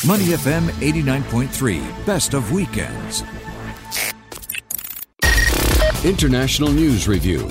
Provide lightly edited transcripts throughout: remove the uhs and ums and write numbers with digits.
Money FM 89.3, best of weekends. International News Review.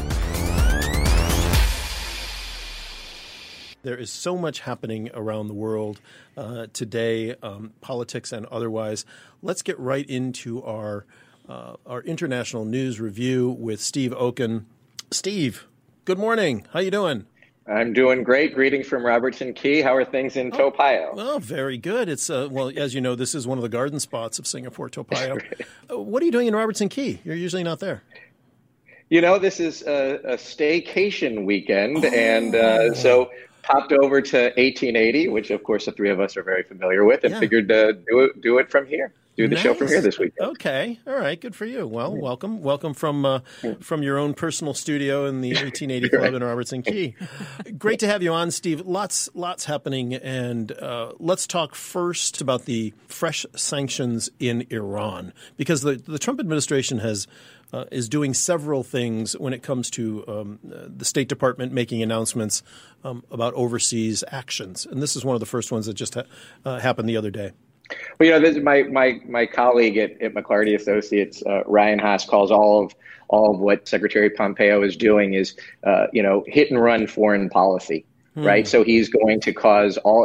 There is so much happening around the world today, politics and otherwise. Let's get right into our international news review with Steve Okun. Steve, good morning. How you doing? I'm doing great. Greetings from Robertson Key. How are things in Toa? Oh, very good. It's well, as you know, this is one of the garden spots of Singapore, Toa. What are you doing in Robertson Key? You're usually not there. You know, this is a staycation weekend, and so popped over to 1880, which of course the three of us are very familiar with, and figured to do it from here. Do the show from here this weekend. Okay, all right, good for you. Well, welcome from your own personal studio in the 1880 Club in Robertson Key. Great to have you on, Steve. Lots happening, and let's talk first about the fresh sanctions in Iran, because the Trump administration is doing several things when it comes to the State Department making announcements about overseas actions, and this is one of the first ones that just happened the other day. Well, you know, this is my colleague at McLarty Associates, Ryan Haas, calls all of what Secretary Pompeo is doing is, hit and run foreign policy, right? So he's going to cause all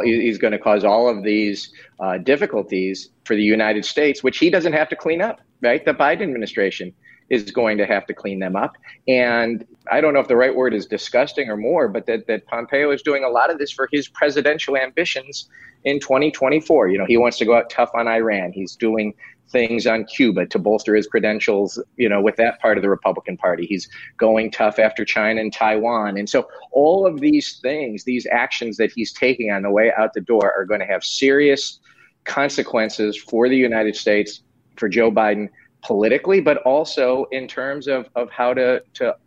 of these difficulties for the United States, which he doesn't have to clean up, right? The Biden administration is going to have to clean them up. And I don't know if the right word is disgusting or more, but that Pompeo is doing a lot of this for his presidential ambitions in 2024. You know, he wants to go out tough on Iran. He's doing things on Cuba to bolster his credentials, with that part of the Republican Party. He's going tough after China and Taiwan. And so all of these things, these actions that he's taking on the way out the door are going to have serious consequences for the United States, for Joe Biden, politically, but also in terms of how to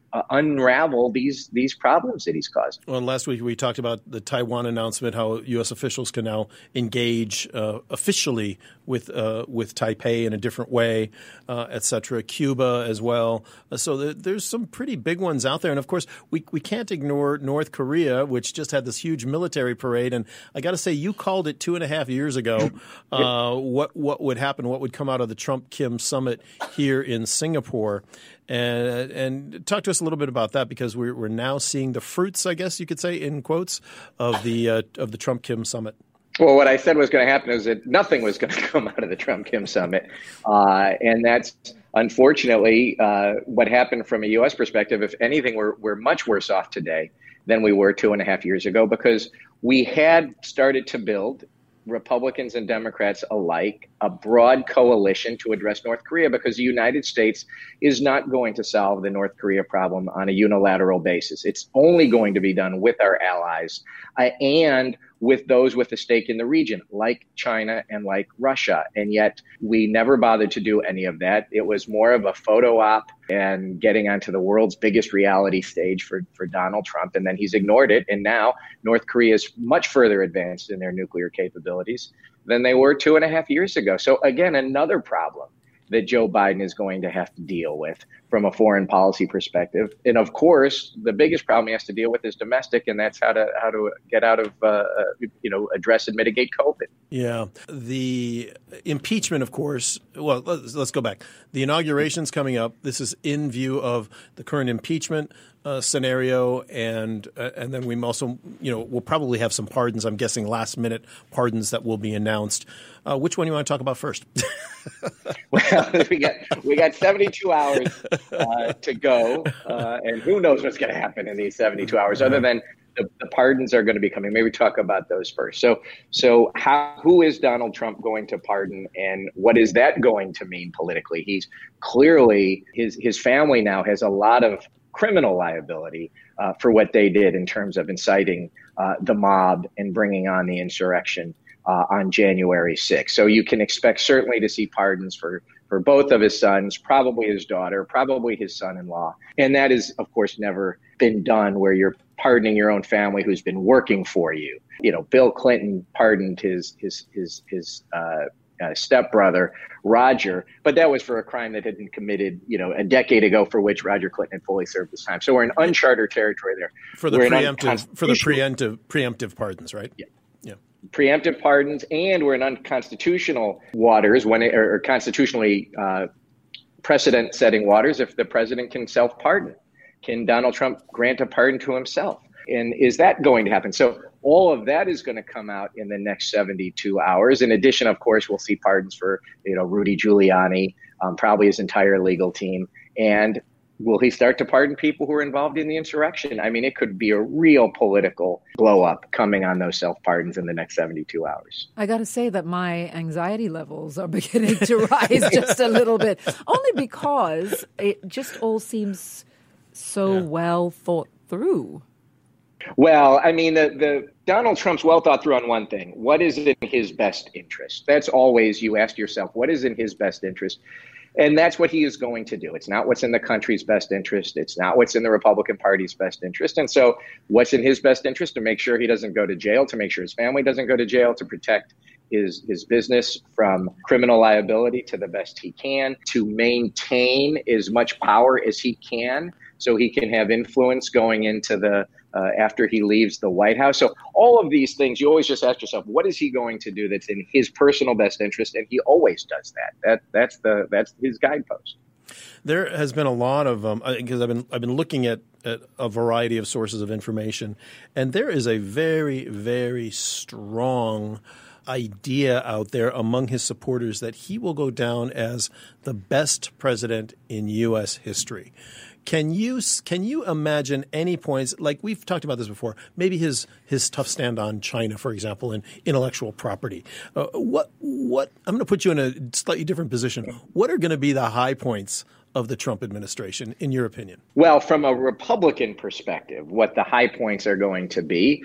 unravel these problems that he's caused. Well, last week we talked about the Taiwan announcement, how U.S. officials can now engage officially with Taipei in a different way, et cetera. Cuba as well. So there's some pretty big ones out there. And, of course, we can't ignore North Korea, which just had this huge military parade. And I got to say, you called it 2.5 years ago what would happen, what would come out of the Trump-Kim summit here in Singapore. And talk to us a little bit about that, because we're now seeing the fruits, I guess you could say, in quotes, of the Trump-Kim summit. Well, what I said was going to happen is that nothing was going to come out of the Trump-Kim summit. And that's unfortunately what happened from a U.S. perspective. If anything, we're much worse off today than we were 2.5 years ago, because we had started to build, Republicans and Democrats alike, a broad coalition to address North Korea, because the United States is not going to solve the North Korea problem on a unilateral basis. It's only going to be done with our allies and with those with a stake in the region, like China and like Russia. And yet we never bothered to do any of that. It was more of a photo op and getting onto the world's biggest reality stage for Donald Trump. And then he's ignored it. And now North Korea is much further advanced in their nuclear capabilities than they were 2.5 years ago. So again, another problem that Joe Biden is going to have to deal with from a foreign policy perspective. And of course, the biggest problem he has to deal with is domestic, and that's how to get out of, address and mitigate COVID. Yeah. The impeachment, of course, well, let's go back. The inauguration's coming up. This is in view of the current impeachment scenario, and then we also, we'll probably have some pardons, I'm guessing last minute pardons that will be announced. Which one do you want to talk about first? Well, we got 72 hours to go, and who knows what's going to happen in these 72 hours, other than the pardons are going to be coming. Maybe talk about those first. So who is Donald Trump going to pardon, and what is that going to mean politically? He's clearly, his family now has a lot of criminal liability for what they did in terms of inciting the mob and bringing on the insurrection on January 6th. So you can expect certainly to see pardons for both of his sons, probably his daughter, probably his son-in-law. And that is, of course, never been done, where you're pardoning your own family who's been working for you. Bill Clinton pardoned his stepbrother, Roger, but that was for a crime that had been committed, a decade ago, for which Roger Clinton had fully served his time. So we're in uncharted territory there. For the preemptive pardons, right? Yeah. preemptive pardons, and we're in unconstitutional waters or constitutionally precedent-setting waters if the president can self-pardon. Can Donald Trump grant a pardon to himself? And is that going to happen? So all of that is going to come out in the next 72 hours. In addition, of course, we'll see pardons for, Rudy Giuliani, probably his entire legal team. And will he start to pardon people who are involved in the insurrection? I mean, it could be a real political blow up coming on those self-pardons in the next 72 hours. I got to say that my anxiety levels are beginning to rise just a little bit, only because it just all seems so well thought through. Well, I mean, the Donald Trump's well thought through on one thing. What is in his best interest? That's always, you ask yourself, what is in his best interest? And that's what he is going to do. It's not what's in the country's best interest. It's not what's in the Republican Party's best interest. And so what's in his best interest? To make sure he doesn't go to jail, to make sure his family doesn't go to jail, to protect his business from criminal liability to the best he can, to maintain as much power as he can so he can have influence going into the after he leaves the White House. So all of these things, you always just ask yourself, what is he going to do that's in his personal best interest? And he always does that. That's his guidepost. There has been a lot of because I've been looking at a variety of sources of information, and there is a very, very strong idea out there among his supporters that he will go down as the best president in U.S. history. Can you imagine any points, like we've talked about this before, maybe his tough stand on China, for example, and intellectual property? What I'm going to put you in a slightly different position. What are going to be the high points of the Trump administration, in your opinion? Well, from a Republican perspective, what the high points are going to be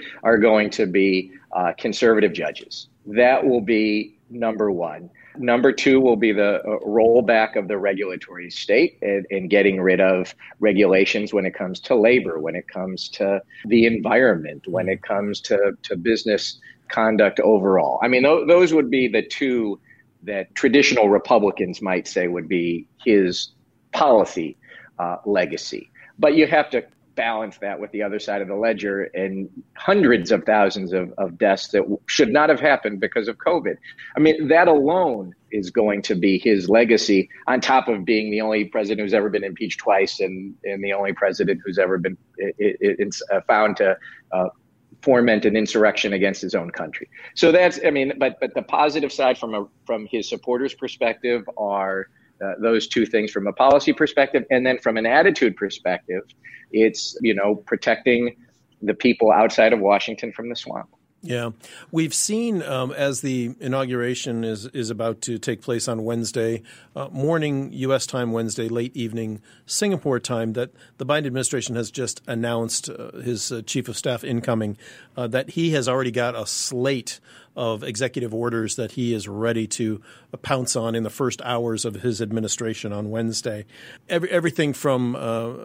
conservative judges. That will be number one. Number two will be the rollback of the regulatory state and getting rid of regulations when it comes to labor, when it comes to the environment, when it comes to business conduct overall. I mean, those would be the two that traditional Republicans might say would be his policy legacy. But you have to balance that with the other side of the ledger and hundreds of thousands of deaths that should not have happened because of COVID. I mean, that alone is going to be his legacy, on top of being the only president who's ever been impeached twice and the only president who's ever been found to foment an insurrection against his own country. So that's, I mean, but the positive side from his supporters' perspective are those two things from a policy perspective. And then from an attitude perspective, it's, protecting the people outside of Washington from the swamp. Yeah. We've seen as the inauguration is about to take place on Wednesday morning, U.S. time Wednesday, late evening, Singapore time, that the Biden administration has just announced, his chief of staff incoming, that he has already got a slate of executive orders that he is ready to pounce on in the first hours of his administration on Wednesday. Everything from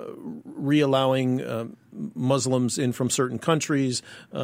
re-allowing Muslims in from certain countries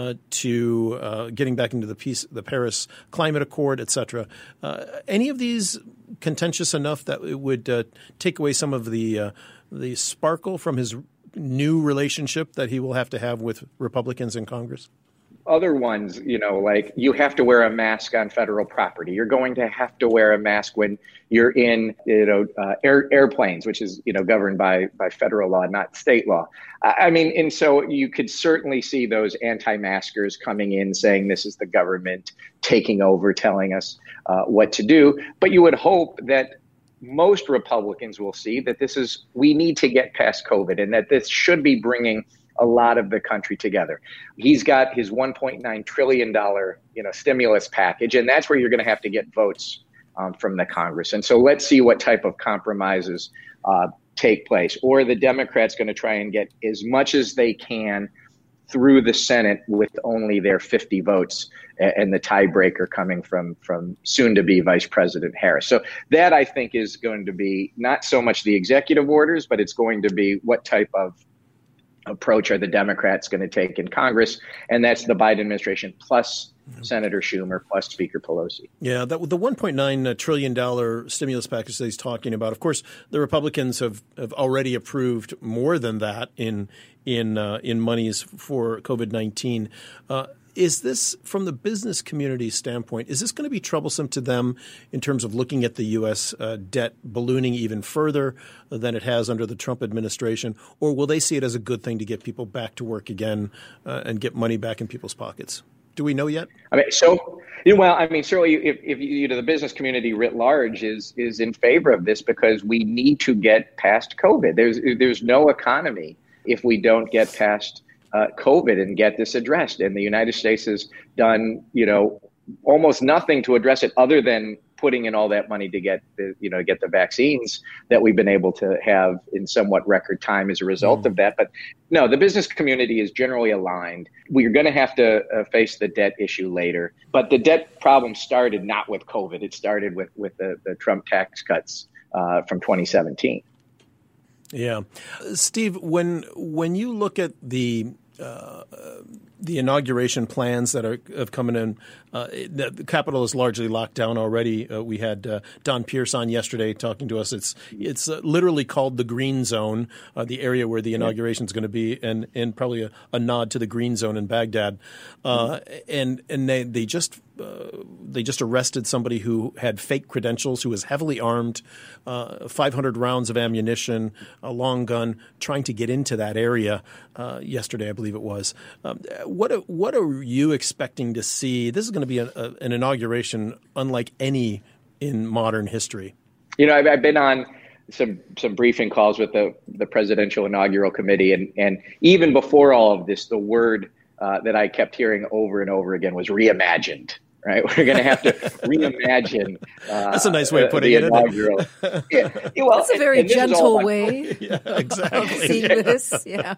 to getting back into the Paris Climate Accord, et cetera. Any of these contentious enough that it would take away some of the sparkle from his new relationship that he will have to have with Republicans in Congress? Other ones, like you have to wear a mask on federal property. You're going to have to wear a mask when you're in, airplanes, which is, governed by federal law, not state law. I mean, and so you could certainly see those anti-maskers coming in saying this is the government taking over, telling us what to do. But you would hope that most Republicans will see that we need to get past COVID and that this should be bringing a lot of the country together. He's got his $1.9 trillion, stimulus package, and that's where you're going to have to get votes from the Congress. And so let's see what type of compromises take place. Or the Democrats going to try and get as much as they can through the Senate with only their 50 votes and the tiebreaker coming from soon-to-be Vice President Harris. So that, I think, is going to be not so much the executive orders, but it's going to be what type of approach are the Democrats going to take in Congress, and that's the Biden administration plus Senator Schumer plus Speaker Pelosi. Yeah, the $1.9 trillion stimulus package that he's talking about. Of course, the Republicans have already approved more than that in monies for COVID-19. Is this, from the business community standpoint, is this going to be troublesome to them in terms of looking at the U.S. Debt ballooning even further than it has under the Trump administration? Or will they see it as a good thing to get people back to work again and get money back in people's pockets? Do we know yet? Certainly, if the business community writ large is in favor of this, because we need to get past COVID. There's no economy if we don't get past COVID and get this addressed. And the United States has done, almost nothing to address it other than putting in all that money to get the vaccines that we've been able to have in somewhat record time as a result of that. But no, the business community is generally aligned. We're going to have to face the debt issue later. But the debt problem started not with COVID. It started with the Trump tax cuts from 2017. Yeah. Steve, when you look at the inauguration plans that have come in, the Capitol is largely locked down already. We had Don Pierce on yesterday talking to us. It's literally called the Green Zone, the area where the inauguration is going to be, and probably a nod to the Green Zone in Baghdad. And they just arrested somebody who had fake credentials, who was heavily armed, 500 rounds of ammunition, a long gun, trying to get into that area yesterday, I believe it was. What are you expecting to see? This is going to be an inauguration unlike any in modern history. I've been on some briefing calls with the Presidential Inaugural Committee, and even before all of this, the word that I kept hearing over and over again was reimagined. Right, we're going to have to reimagine. That's a nice way of putting it. Inaugural. That's a very gentle way. Yeah, exactly. Of seeing this. Yeah.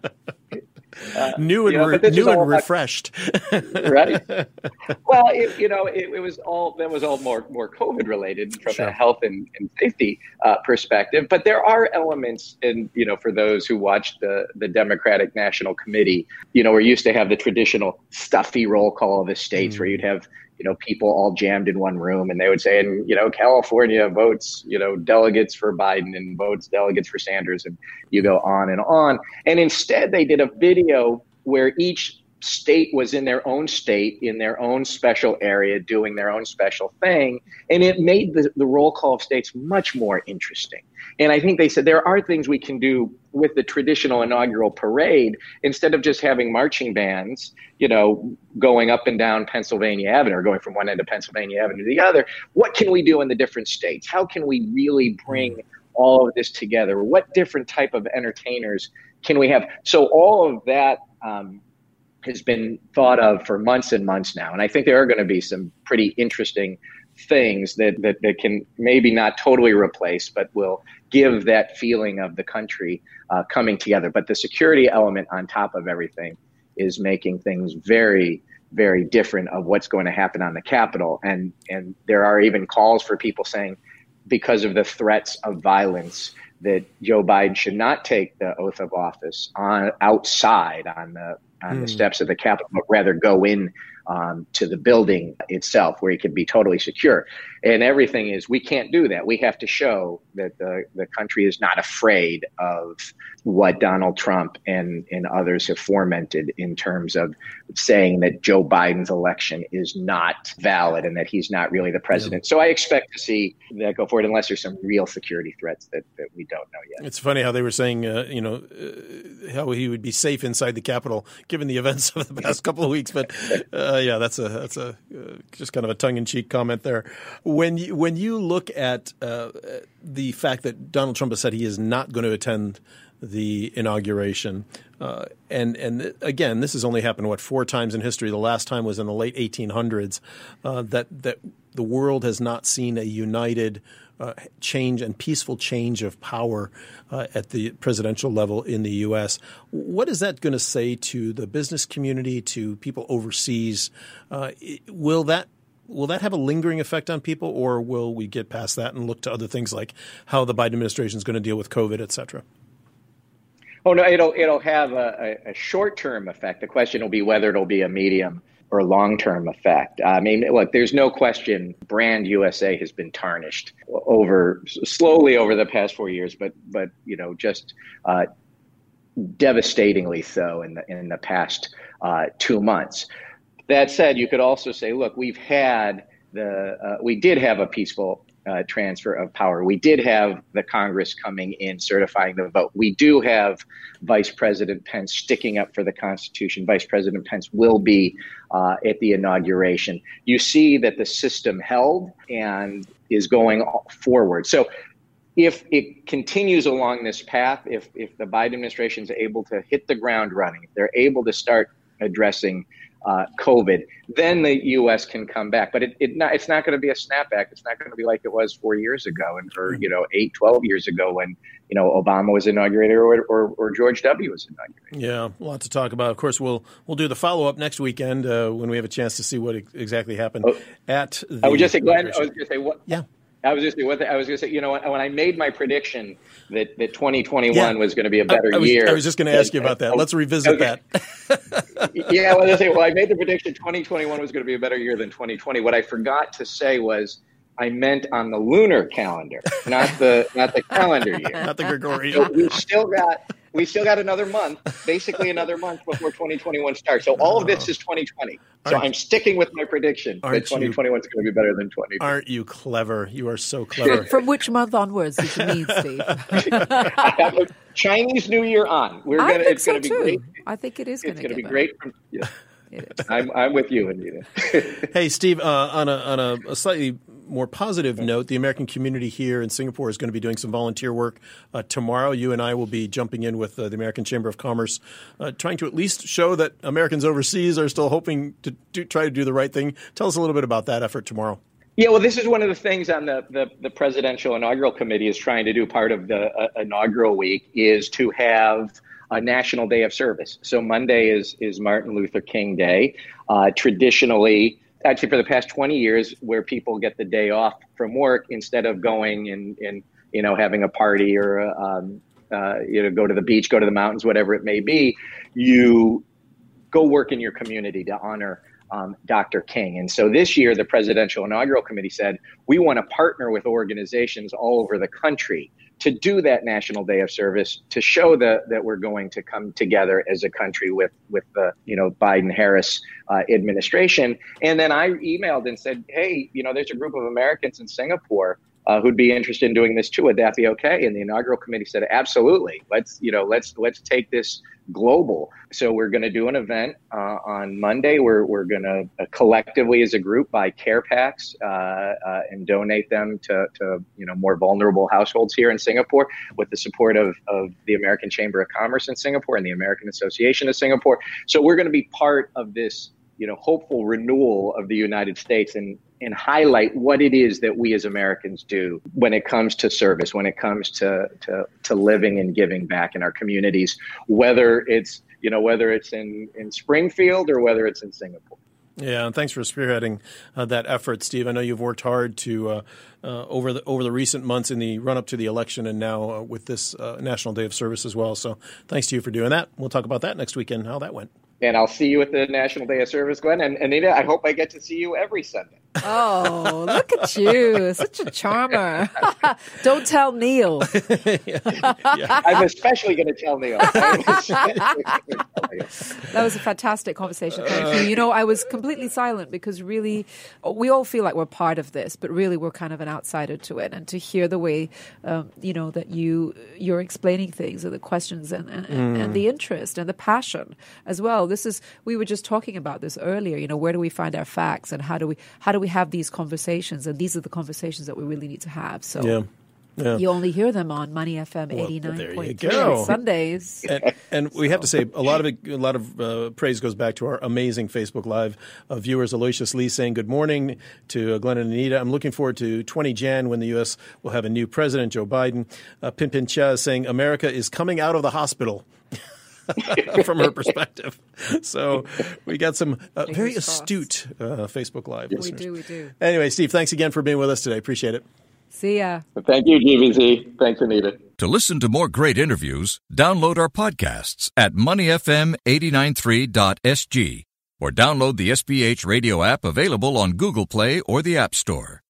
New and refreshed. Right. Well, it was all more COVID related from a health and safety perspective. But there are elements, for those who watched the Democratic National Committee, we're used to have the traditional stuffy roll call of the states where you'd have people all jammed in one room, and they would say, and California votes, delegates for Biden and votes delegates for Sanders, and you go on and on. And instead, they did a video where each state was in their own state, in their own special area, doing their own special thing. And it made the roll call of states much more interesting. And I think they said there are things we can do with the traditional inaugural parade instead of just having marching bands, going up and down Pennsylvania Avenue or going from one end of Pennsylvania Avenue to the other. What can we do in the different states? How can we really bring all of this together? What different type of entertainers can we have? So all of that has been thought of for months and months now. And I think there are going to be some pretty interesting things that can maybe not totally replace, but will give that feeling of the country coming together. But the security element on top of everything is making things very, very different of what's going to happen on the Capitol. And there are even calls for people saying, because of the threats of violence, that Joe Biden should not take the oath of office outside on the steps of the Capitol, but rather go in to the building itself where he could be totally secure. And everything is, we can't do that. We have to show that the country is not afraid of what Donald Trump and others have fomented in terms of saying that Joe Biden's election is not valid and that he's not really the president. Yeah. So I expect to see that go forward unless there's some real security threats that we don't know yet. It's funny how they were saying, how he would be safe inside the Capitol given the events of the past couple of weeks. But that's a just kind of a tongue-in-cheek comment there. When you look at the fact that Donald Trump has said he is not going to attend the inauguration, and again, this has only happened 4 times in history. The last time was in the late 1800s. That the world has not seen a united change and peaceful change of power at the presidential level in the U.S. What is that going to say to the business community, to people overseas? Will that have a lingering effect on people, or will we get past that and look to other things like how the Biden administration is going to deal with COVID, et cetera? Oh, no, it'll have a short-term effect. The question will be whether it'll be a medium or long-term effect. I mean, look, there's no question brand USA has been tarnished slowly over the past 4 years, but just devastatingly so in the past 2 months. That said, you could also say, look, we did have a peaceful transfer of power. We did have the Congress coming in, certifying the vote. We do have Vice President Pence sticking up for the Constitution. Vice President Pence will be at the inauguration. You see that the system held and is going forward. So if it continues along this path, if the Biden administration is able to hit the ground running, if they're able to start addressing COVID, then the U.S. can come back. But it's not going to be a snapback. It's not going to be like it was 4 years ago or 8, 12 years ago when Obama was inaugurated or George W. was inaugurated. Yeah, a lot to talk about. Of course, we'll do the follow-up next weekend when we have a chance to see what exactly happened at the. I would just say, Glenn. I was going to say what. Yeah. I was going to say, when I made my prediction that 2021 was going to be a better year. I was just going to ask you about that. Let's revisit that. Yeah, I made the prediction 2021 was going to be a better year than 2020. What I forgot to say was I meant on the lunar calendar, not the calendar year. Not the Gregorian. So we still got another month, basically another month before 2021 starts. So all of this is 2020. So I'm sticking with my prediction that 2021 is going to be better than 2020. Aren't you clever? You are so clever. From which month onwards did you mean, Steve? I have a Chinese New Year on. It's going to be great. I think it is going to be great. It is. I'm with you, Anita. Hey, Steve, on a slightly more positive note, the American community here in Singapore is going to be doing some volunteer work tomorrow. You and I will be jumping in with the American Chamber of Commerce, trying to at least show that Americans overseas are still hoping to try to do the right thing. Tell us a little bit about that effort tomorrow. Yeah, well, this is one of the things on the Presidential Inaugural Committee is trying to do. Part of the inaugural week is to have a National Day of Service. So Monday is Martin Luther King Day. Traditionally, actually for the past 20 years, where people get the day off from work instead of going and having a party or go to the beach, go to the mountains, whatever it may be, you go work in your community to honor Dr. King. And so this year, the Presidential Inaugural Committee said, we want to partner with organizations all over the country to do that National Day of Service, to show that we're going to come together as a country with the Biden-Harris administration. And then I emailed and said, hey, there's a group of Americans in Singapore who'd be interested in doing this too. Would that be okay? And the inaugural committee said, absolutely. Let's take this global. So we're going to do an event on Monday. We're going to collectively as a group buy care packs and donate them to more vulnerable households here in Singapore with the support of the American Chamber of Commerce in Singapore and the American Association of Singapore. So we're going to be part of this hopeful renewal of the United States and highlight what it is that we as Americans do when it comes to service, when it comes to living and giving back in our communities, whether it's in Springfield or whether it's in Singapore. Yeah, and thanks for spearheading that effort, Steve. I know you've worked hard to over the recent months in the run-up to the election and now with this National Day of Service as well. So thanks to you for doing that. We'll talk about that next weekend, how that went. And I'll see you at the National Day of Service, Glenn. And Anita, I hope I get to see you every Sunday. Oh, look at you. Such a charmer. Don't tell Neil. I'm especially going to tell Neil. That was a fantastic conversation. Thank you. I was completely silent because really we all feel like we're part of this, but really we're kind of an outsider to it. And to hear the way, that you're explaining things and the questions and the interest and the passion as well. We were just talking about this earlier, where do we find our facts and how do we have these conversations? And these are the conversations that we really need to have. So you only hear them on Money FM 89.3 on Sundays. And we have to say a lot of praise goes back to our amazing Facebook Live viewers. Aloysius Lee saying good morning to Glenn and Anita. I'm looking forward to 20 Jan when the U.S. will have a new president, Joe Biden. Pimpin Chia is saying America is coming out of the hospital. From her perspective. So we got some very astute Facebook Live listeners. We do. Anyway, Steve, thanks again for being with us today. Appreciate it. See ya. Thank you, GVZ. Thanks, Anita. To listen to more great interviews, download our podcasts at moneyfm893.sg or download the SBH radio app available on Google Play or the App Store.